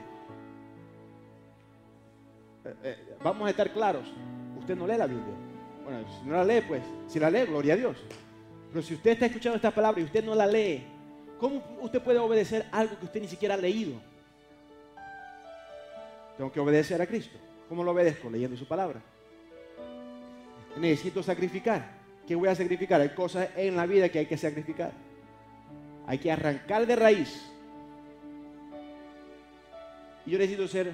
Eh, eh, vamos a estar claros. Usted no lee la Biblia. Bueno, si no la lee, pues, si la lee, gloria a Dios. Pero si usted está escuchando esta palabra y usted no la lee, ¿cómo usted puede obedecer algo que usted ni siquiera ha leído? Tengo que obedecer a Cristo. ¿Cómo lo obedezco? Leyendo su palabra. Necesito sacrificar. ¿Qué voy a sacrificar? Hay cosas en la vida que hay que sacrificar. Hay que arrancar de raíz. Y yo necesito ser,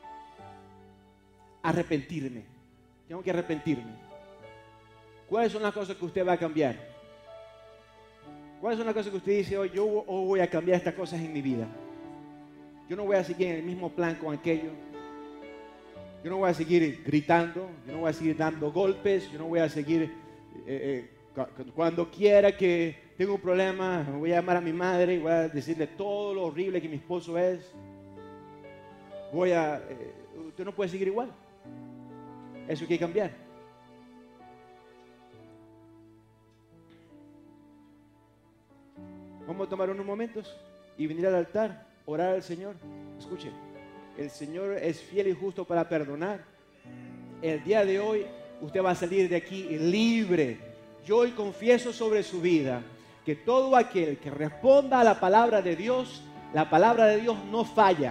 arrepentirme. Tengo que arrepentirme. ¿Cuáles son las cosas que usted va a cambiar? ¿Cuáles son las cosas que usted dice hoy? Yo hoy voy a cambiar estas cosas en mi vida. Yo no voy a seguir en el mismo plan con aquello. Yo no voy a seguir gritando. Yo no voy a seguir dando golpes. Yo no voy a seguir eh, eh, Cuando quiera que tenga un problema, voy a llamar a mi madre y voy a decirle todo lo horrible que mi esposo es. Voy a... Eh, usted no puede seguir igual. Eso hay que cambiar. Vamos a tomar unos momentos y venir al altar, orar al Señor. Escuchen, el Señor es fiel y justo para perdonar. El día de hoy usted va a salir de aquí libre. Yo hoy confieso sobre su vida que todo aquel que responda a la palabra de Dios, la palabra de Dios no falla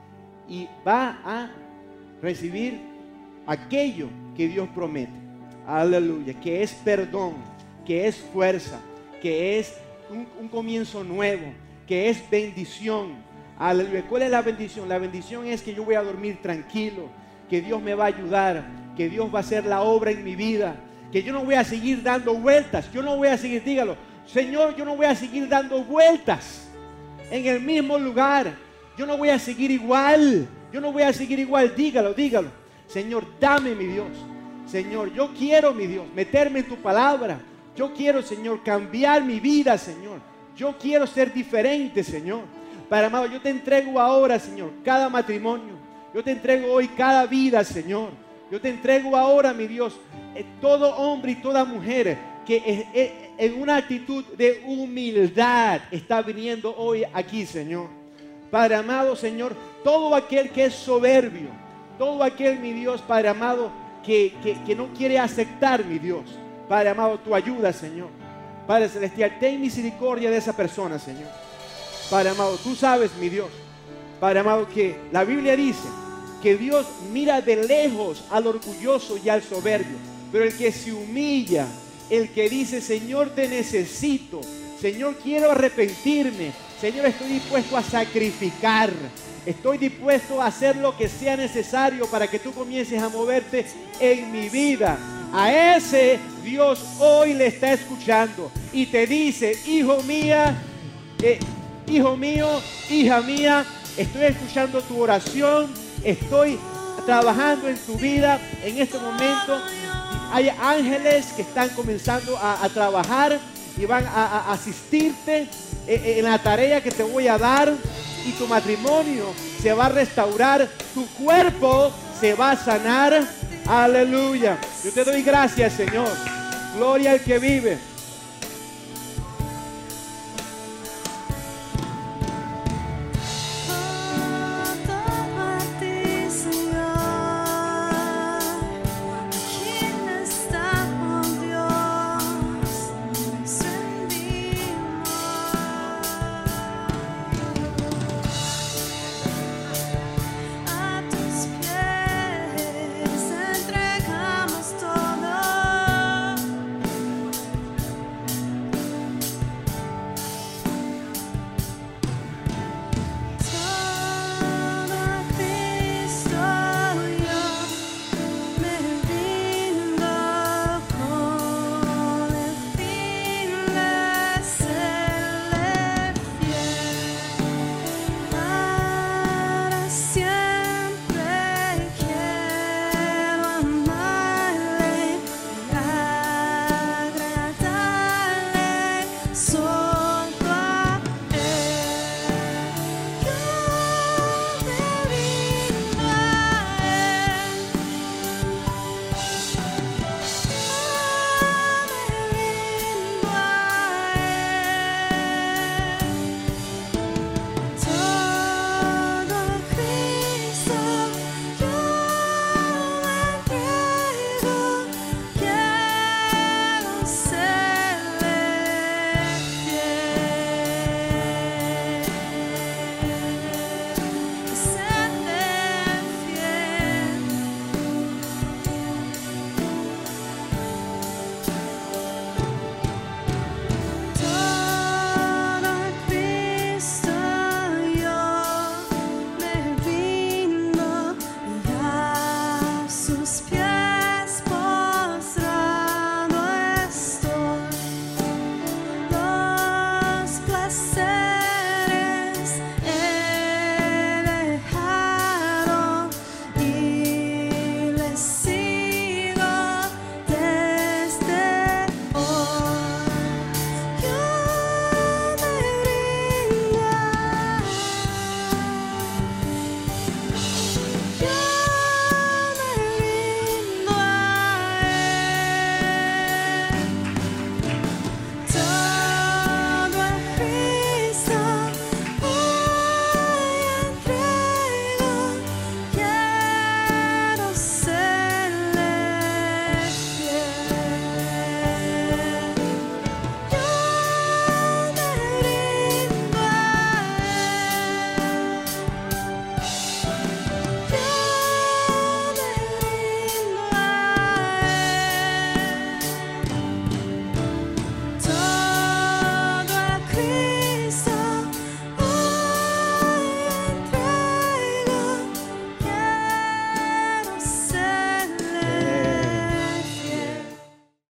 y va a recibir aquello que Dios promete. Aleluya, que es perdón, que es fuerza, que es un, un comienzo nuevo, que es bendición. Aleluya. ¿Cuál es la bendición? La bendición es que yo voy a dormir tranquilo, que Dios me va a ayudar, que Dios va a hacer la obra en mi vida, que yo no voy a seguir dando vueltas, yo no voy a seguir, dígalo, Señor, yo no voy a seguir dando vueltas en el mismo lugar, yo no voy a seguir igual, yo no voy a seguir igual, dígalo, dígalo, Señor, dame mi Dios, Señor, yo quiero mi Dios, meterme en tu palabra, yo quiero, Señor, cambiar mi vida, Señor, yo quiero ser diferente, Señor. Padre amado, yo te entrego ahora, Señor, cada matrimonio, yo te entrego hoy cada vida, Señor. Yo te entrego ahora, mi Dios, eh, todo hombre y toda mujer que eh, eh, en una actitud de humildad está viniendo hoy aquí, Señor. Padre amado, Señor, todo aquel que es soberbio, todo aquel, mi Dios, Padre amado, que, que, que no quiere aceptar, mi Dios, Padre amado, tu ayuda, Señor. Padre celestial, ten misericordia de esa persona, Señor. Padre amado, tú sabes, mi Dios, Padre amado, que la Biblia dice que Dios mira de lejos al orgulloso y al soberbio, pero el que se humilla, el que dice, Señor, te necesito, Señor, quiero arrepentirme, Señor, estoy dispuesto a sacrificar, estoy dispuesto a hacer lo que sea necesario para que tú comiences a moverte en mi vida. A ese Dios hoy le está escuchando y te dice, hijo mía, eh, hijo mío, hija mía, estoy escuchando tu oración, estoy trabajando en tu vida en este momento. Hay ángeles que están comenzando a, a trabajar y van a, a asistirte en, en la tarea que te voy a dar, y tu matrimonio se va a restaurar, tu cuerpo se va a sanar. Aleluya. Yo te doy gracias, Señor. Gloria al que vive.